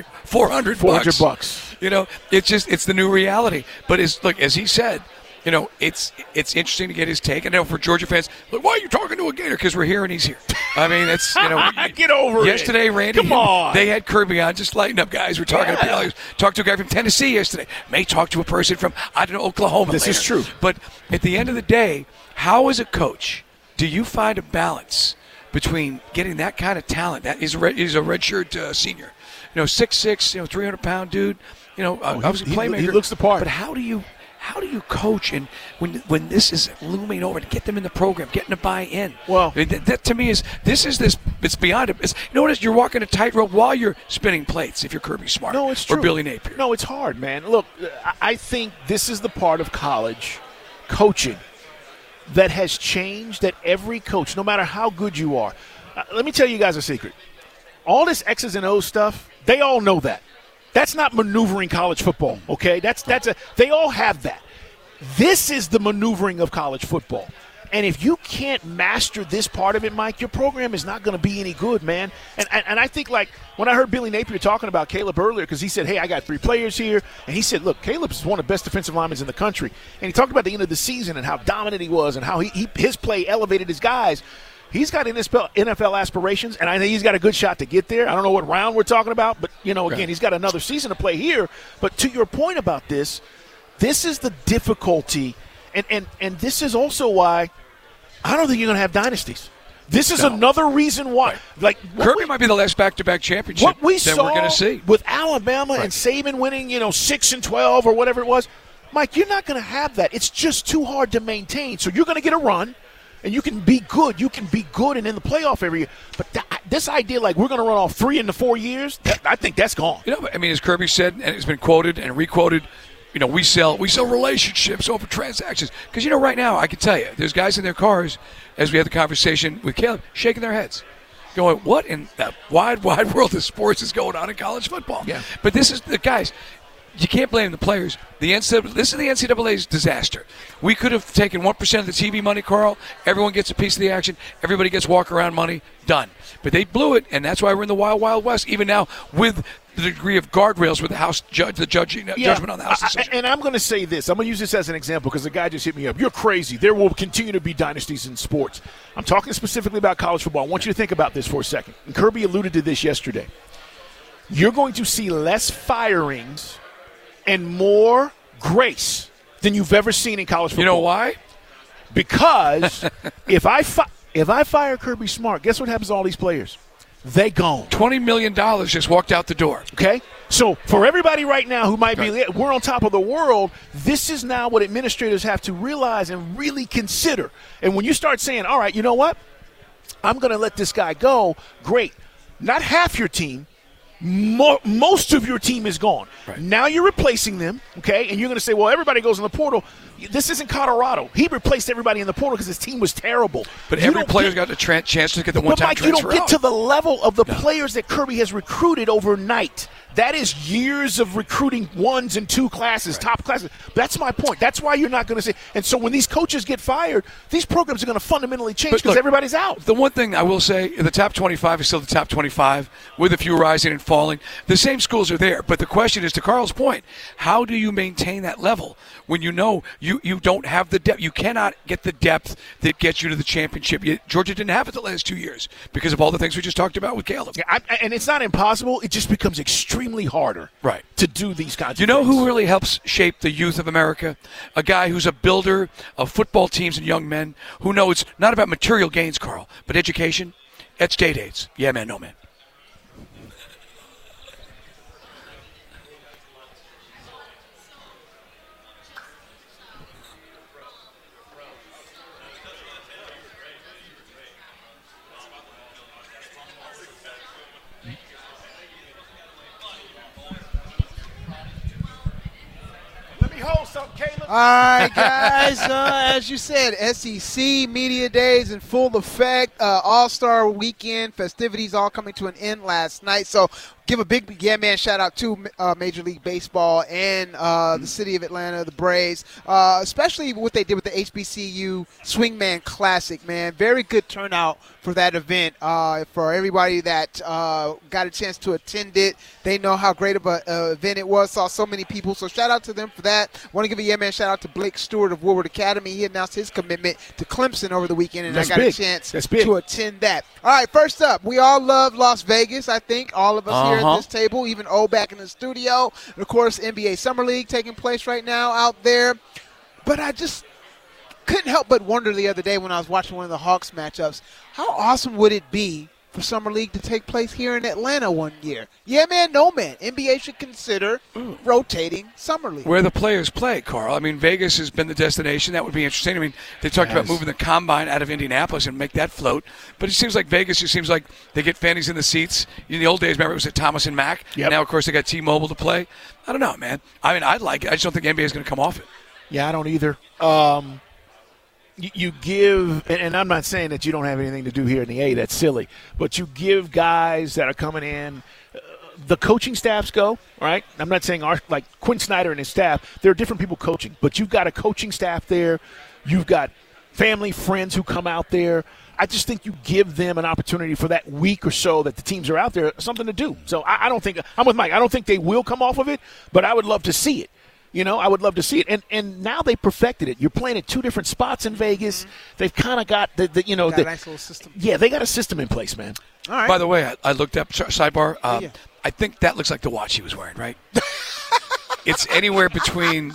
$400? It's the new reality. But as he said, it's interesting to get his take. I know for Georgia fans, like, why are you talking to a Gator? Because we're here and he's here. I mean, it's get over yesterday, it. Randy. Come on. They had Kirby on, just lighting up guys. We're talking to people. Talked to a guy from Tennessee yesterday. May talk to a person from Oklahoma. This is true. But at the end of the day, how as a coach do you find a balance between getting that kind of talent? That is a redshirt senior, 6'6", 300-pound dude. Obviously playmaker. He looks the part. But how do you how do you coach and when this is looming over to get them in the program, getting to buy in? Well, that to me is it's beyond it. You know what it is? You're walking a tightrope while you're spinning plates if you're Kirby Smart. No, it's true. Or Billy Napier. No, it's hard, man. Look, I think this is the part of college coaching that has changed, that every coach, no matter how good you are, let me tell you guys a secret. All this X's and O's stuff, they all know that. That's not maneuvering college football, okay? They all have that. This is the maneuvering of college football. And if you can't master this part of it, Mike, your program is not going to be any good, man. And I think, like, when I heard Billy Napier talking about Caleb earlier, because he said, hey, I got 3 players here. And he said, look, Caleb's one of the best defensive linemen in the country. And he talked about the end of the season and how dominant he was and how his play elevated his guys. He's got NFL aspirations, and I think he's got a good shot to get there. I don't know what round we're talking about, but, again, he's got another season to play here. But to your point about this is the difficulty, and this is also why I don't think you're going to have dynasties. This is another reason why. Right. Like Kirby might be the last back-to-back championship what we that saw we're going to see. With Alabama and Saban winning, 6-12 or whatever it was. Mike, you're not going to have that. It's just too hard to maintain. So you're going to get a run. And you can be good. You can be good and in the playoff every year. But this idea, like, we're going to run off 3 in the 4 years, I think that's gone. As Kirby said, and it's been quoted and requoted, we sell relationships over transactions. Because, right now, I can tell you, there's guys in their cars, as we had the conversation with Caleb, shaking their heads, going, what in the wide world of sports is going on in college football? Yeah. But this is the guys. You can't blame the players. This is the NCAA's disaster. We could have taken 1% of the TV money, Carl. Everyone gets a piece of the action. Everybody gets walk-around money. Done. But they blew it, and that's why we're in the wild, wild west, even now with the degree of guardrails with the House judge, judgment on the House decision. And I'm going to say this. I'm going to use this as an example because the guy just hit me up. You're crazy. There will continue to be dynasties in sports. I'm talking specifically about college football. I want you to think about this for a second. And Kirby alluded to this yesterday. You're going to see less firings and more grace than you've ever seen in college football. You know why? Because if I fire Kirby Smart, guess what happens to all these players? They gone. $20 million just walked out the door. Okay? So for everybody right now who might be, we're on top of the world, this is now what administrators have to realize and really consider. And when you start saying, all right, you know what? I'm going to let this guy go, great. Not half your team. Most of your team is gone. Right. Now you're replacing them, okay? And you're going to say, well, everybody goes in the portal. This isn't Colorado. He replaced everybody in the portal because his team was terrible. But every player's got the chance to get the one-time transfer. But, Mike, you don't get to the level of the players that Kirby has recruited overnight. That is years of recruiting 1s and 2 classes, top classes. That's my point. That's why you're not going to say. And so when these coaches get fired, these programs are going to fundamentally change because everybody's out. The one thing I will say, the top 25 is still the top 25 with a few rising and falling. The same schools are there. But the question is, to Carl's point, how do you maintain that level when you know you don't have the depth? You cannot get the depth that gets you to the championship. Georgia didn't have it the last 2 years because of all the things we just talked about with Caleb. Yeah, and it's not impossible. It just becomes extremely harder to do these kinds of things. You know who really helps shape the youth of America? A guy who's a builder of football teams and young men who know it's not about material gains, Carl, but education. At state aids. Yeah, man, no, man. Caleb. All right, guys. As you said, SEC Media Days in full effect. All-Star Weekend festivities all coming to an end last night. So give a big shout out to Major League Baseball and the city of Atlanta, the Braves, especially what they did with the HBCU Swingman Classic, man. Very good turnout for that event. For everybody that got a chance to attend it, they know how great of an event it was. Saw so many people, so shout out to them for that. Want to give a shout out to Blake Stewart of Woodward Academy. He announced his commitment to Clemson over the weekend, and That's I got big. a chance That's big. to attend that. All right, first up, we all love Las Vegas, I think, all of us here at this table, even O back in the studio. And, of course, NBA Summer League taking place right now out there. But I just couldn't help but wonder the other day when I was watching one of the Hawks matchups, how awesome would it be for Summer League to take place here in Atlanta one year. Yeah, man, no, man. NBA should consider rotating Summer League. Where the players play, Carl. I mean, Vegas has been the destination. That would be interesting. I mean, they talked about moving the Combine out of Indianapolis and make that float. But it seems like Vegas just seems like they get fannies in the seats. In the old days, remember, it was at Thomas and Mack. Yep. Now, of course, they got T-Mobile to play. I don't know, man. I mean, I'd like it. I just don't think NBA is going to come off it. Yeah, I don't either. You give, and I'm not saying that you don't have anything to do here in the A. That's silly. But you give guys that are coming in, the coaching staffs go, right? I'm not saying like Quinn Snyder and his staff, there are different people coaching. But you've got a coaching staff there. You've got family, friends who come out there. I just think you give them an opportunity for that week or so that the teams are out there, something to do. So I don't think – I'm with Mike. I don't think they will come off of it, but I would love to see it. You know, I would love to see it. And now they perfected it. You're playing at two different spots in Vegas. Mm-hmm. They've kind of got the nice little system. Yeah, they got a system in place, man. All right. By the way, I looked up, sidebar, I think that looks like the watch he was wearing, right? It's anywhere between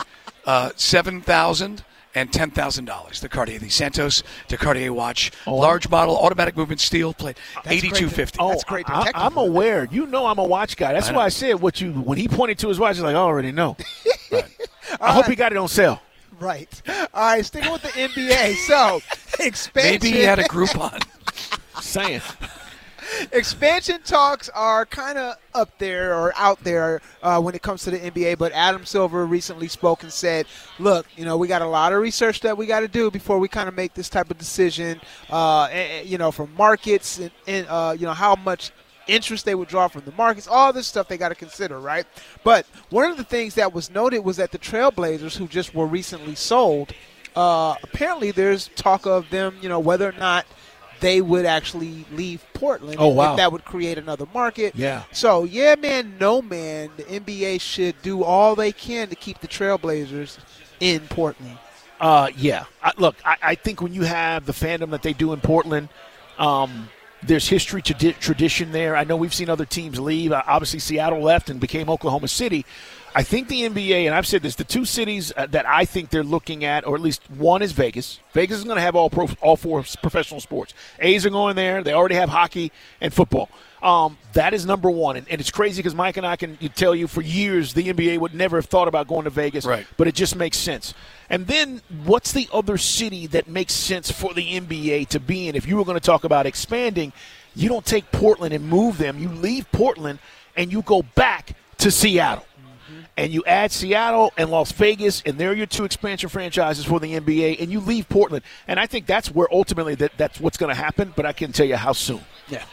$7,000 and $10,000. The Cartier, the Santos de Cartier watch, large model, automatic movement steel plate, $8,250. That's great. I'm aware. You know I'm a watch guy. That's why I said when he pointed to his watch, he's like, I already know. Right. I hope he got it on sale. Right. All right, sticking with the NBA. So, expansion. Maybe he had a Groupon. Saying. Expansion talks are kind of up there or out there when it comes to the NBA, but Adam Silver recently spoke and said, look, we got a lot of research that we got to do before we kind of make this type of decision, from markets and how much interest they would draw from the markets, all this stuff they got to consider, right? But one of the things that was noted was that the Trailblazers, who just were recently sold, apparently there's talk of them, whether or not they would actually leave Portland. Oh, wow. If that would create another market. Yeah. So, yeah, man, no, man, the NBA should do all they can to keep the Trailblazers in Portland. Yeah. I think when you have the fandom that they do in Portland, there's history to tradition there. I know we've seen other teams leave. Obviously, Seattle left and became Oklahoma City. I think the NBA, and I've said this, the two cities that I think they're looking at, or at least one is Vegas. Vegas is going to have all four professional sports. A's are going there. They already have hockey and football. That is number one. And it's crazy because Mike and I can tell you for years the NBA would never have thought about going to Vegas. Right. But it just makes sense. And then what's the other city that makes sense for the NBA to be in? If you were going to talk about expanding, you don't take Portland and move them. You leave Portland and you go back to Seattle. And you add Seattle and Las Vegas, and they're your two expansion franchises for the NBA, and you leave Portland. And I think that's where ultimately that's what's going to happen, but I can't tell you how soon. Yeah.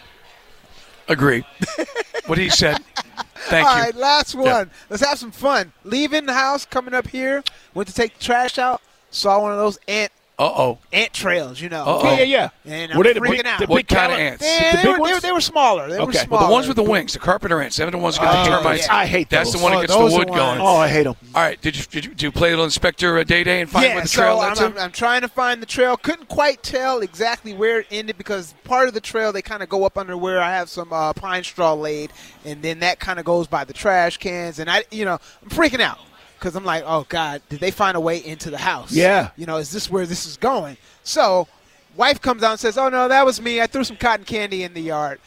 Agree. What he said. Thank you. All right, last one. Yeah. Let's have some fun. Leaving the house, coming up here, went to take the trash out, saw one of those ant trails, Yeah. And I'm freaking out. What kind of ants? They were smaller. They were smaller. Well, the ones with the wings, the carpenter ants. They're the ones that get the termites. Yeah. I hate those. That's the one that gets the wood going. Oh, I hate them. All right. Did you play a little Inspector Day and find where the trail led to? I'm trying to find the trail. Couldn't quite tell exactly where it ended because part of the trail, they kind of go up under where I have some pine straw laid, and then that kind of goes by the trash cans. And I'm freaking out. Because I'm like, oh, God, did they find a way into the house? Yeah. Is this where this is going? So, wife comes out and says, oh, no, that was me. I threw some cotton candy in the yard.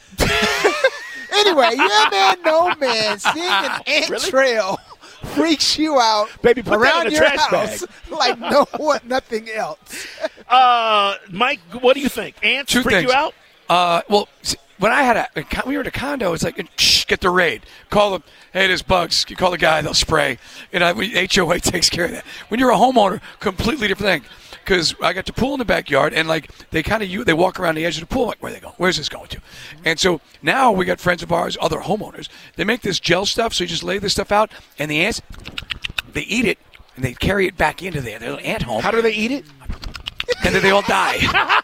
Anyway, yeah, man, no, man. Seeing an ant trail freaks you out. Baby, put around that in a your trash house bag. like nothing else. Mike, what do you think? Ants Two freak things. you out? Well, when we were at a condo, it's like, get the raid. Call them, hey, there's bugs. You call the guy, they'll spray. HOA takes care of that. When you're a homeowner, completely different thing. Because I got the pool in the backyard, and they walk around the edge of the pool. Like, where are they going? Where's this going to? And so now we got friends of ours, other homeowners. They make this gel stuff, so you just lay this stuff out, and the ants, they eat it, and they carry it back into their little ant home. How do they eat it? And then they all die.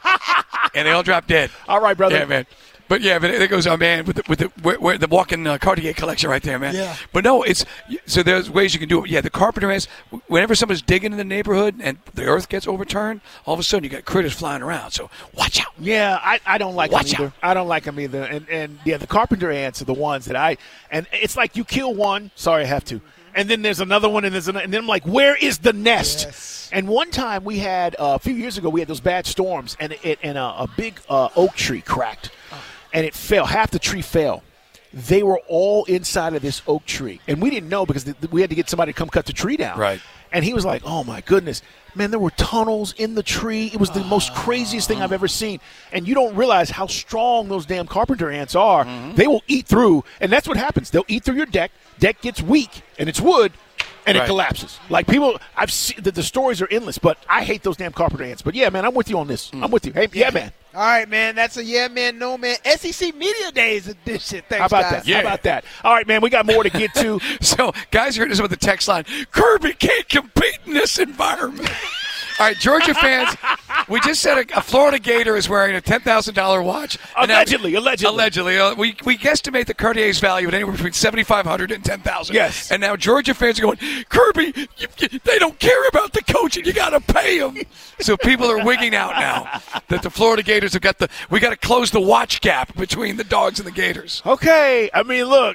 And they all drop dead. All right, brother. Yeah, man. But there goes our man with the walking Cartier collection right there, man. Yeah. But no, so there's ways you can do it. Yeah, the carpenter ants. Whenever somebody's digging in the neighborhood and the earth gets overturned, all of a sudden you got critters flying around. So watch out. Yeah, I don't like Watch them either. out. I don't like them either. And the carpenter ants are the ones that and it's like you kill one. Sorry, I have to. And then there's another one, and then I'm like, where is the nest? Yes. And one time we had a few years ago, we had those bad storms, and a big oak tree cracked. and it fell. Half the tree fell. They were all inside of this oak tree. And we didn't know because we had to get somebody to come cut the tree down. Right. And he was like, oh, my goodness. Man, there were tunnels in the tree. It was the most craziest thing I've ever seen. And you don't realize how strong those damn carpenter ants are. Mm-hmm. They will eat through, and that's what happens. They'll eat through your deck. Deck gets weak, and it's wood, and it collapses. Like people, I've seen the stories are endless, but I hate those damn carpenter ants. But, yeah, man, I'm with you on this. I'm with you. Hey, yeah, man. All right, man. That's a yeah, man, no, man. SEC Media Days edition. Thanks, How about guys. that? Yeah. How about that? All right, man. We got more to get to. So, guys, heard this with the text line. Kirby can't compete in this environment. All right, Georgia fans, we just said a Florida Gator is wearing a $10,000 watch. Allegedly. We guesstimate the Cartier's value at anywhere between $7,500 and $10,000. Yes. And now Georgia fans are going, Kirby, they don't care about the coaching. You got to pay them. So people are wigging out now that the Florida Gators have got we got to close the watch gap between the Dogs and the Gators. Okay. I mean, look.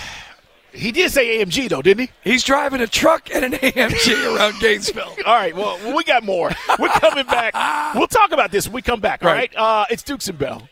He did say AMG, though, didn't he? He's driving a truck and an AMG around Gainesville. All right, well, we got more. We're coming back. We'll talk about this when we come back, all right? It's Dukes and Bell.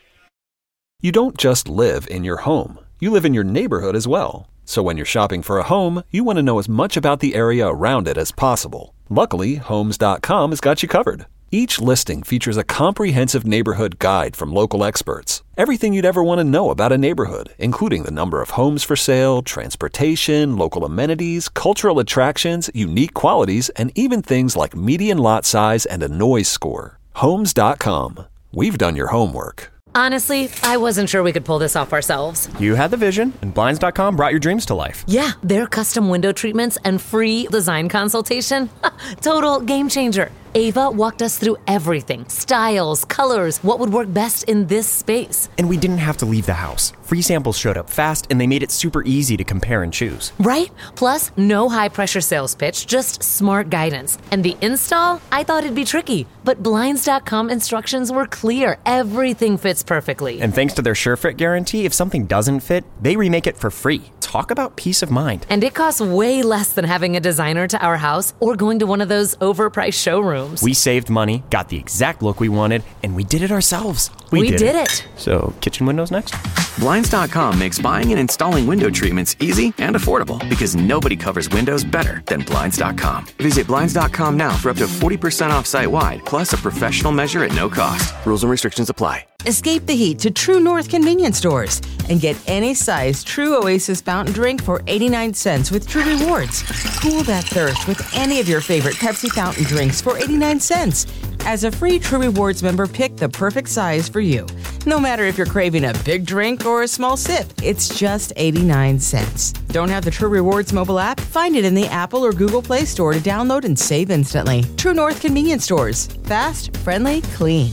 You don't just live in your home. You live in your neighborhood as well. So when you're shopping for a home, you want to know as much about the area around it as possible. Luckily, Homes.com has got you covered. Each listing features a comprehensive neighborhood guide from local experts. Everything you'd ever want to know about a neighborhood, including the number of homes for sale, transportation, local amenities, cultural attractions, unique qualities, and even things like median lot size and a noise score. Homes.com. We've done your homework. Honestly, I wasn't sure we could pull this off ourselves. You had the vision, and Blinds.com brought your dreams to life. Yeah, their custom window treatments and free design consultation. Total game changer. Ava walked us through everything. Styles, colors, what would work best in this space. And we didn't have to leave the house. Free samples showed up fast, and they made it super easy to compare and choose. Right? Plus, no high-pressure sales pitch, just smart guidance. And the install? I thought it'd be tricky, but Blinds.com instructions were clear. Everything fits perfectly. And thanks to their SureFit guarantee, if something doesn't fit, they remake it for free. Talk about peace of mind. And it costs way less than having a designer to our house or going to one of those overpriced showrooms. We saved money, got the exact look we wanted, and we did it ourselves. We did it. So, kitchen windows next? Blinds.com makes buying and installing window treatments easy and affordable because nobody covers windows better than Blinds.com. Visit Blinds.com now for up to 40% off site-wide, plus a professional measure at no cost. Rules and restrictions apply. Escape the heat to True North convenience stores and get any size True Oasis fountain drink for 89 cents with True Rewards. Cool that thirst with any of your favorite Pepsi fountain drinks for 89 cents. As a free True Rewards member, pick the perfect size for you. No matter if you're craving a big drink or a small sip, it's just 89 cents. Don't have the True Rewards mobile app? Find it in the Apple or Google Play Store to download and save instantly. True North convenience stores. Fast, friendly, clean.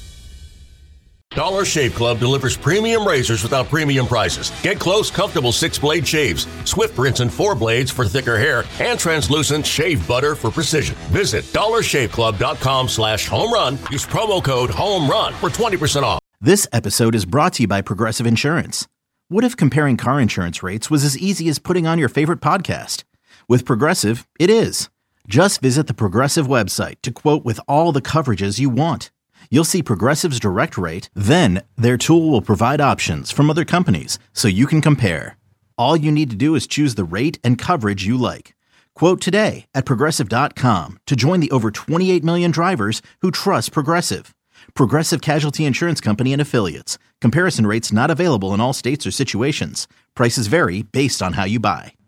Dollar Shave Club delivers premium razors without premium prices. Get close, comfortable 6-blade shaves, swift rinse and 4 blades for thicker hair, and translucent shave butter for precision. Visit dollarshaveclub.com/homerun. Use promo code HOMERUN for 20% off. This episode is brought to you by Progressive Insurance. What if comparing car insurance rates was as easy as putting on your favorite podcast? With Progressive, it is. Just visit the Progressive website to quote with all the coverages you want. You'll see Progressive's direct rate, then their tool will provide options from other companies so you can compare. All you need to do is choose the rate and coverage you like. Quote today at Progressive.com to join the over 28 million drivers who trust Progressive. Progressive Casualty Insurance Company and Affiliates. Comparison rates not available in all states or situations. Prices vary based on how you buy.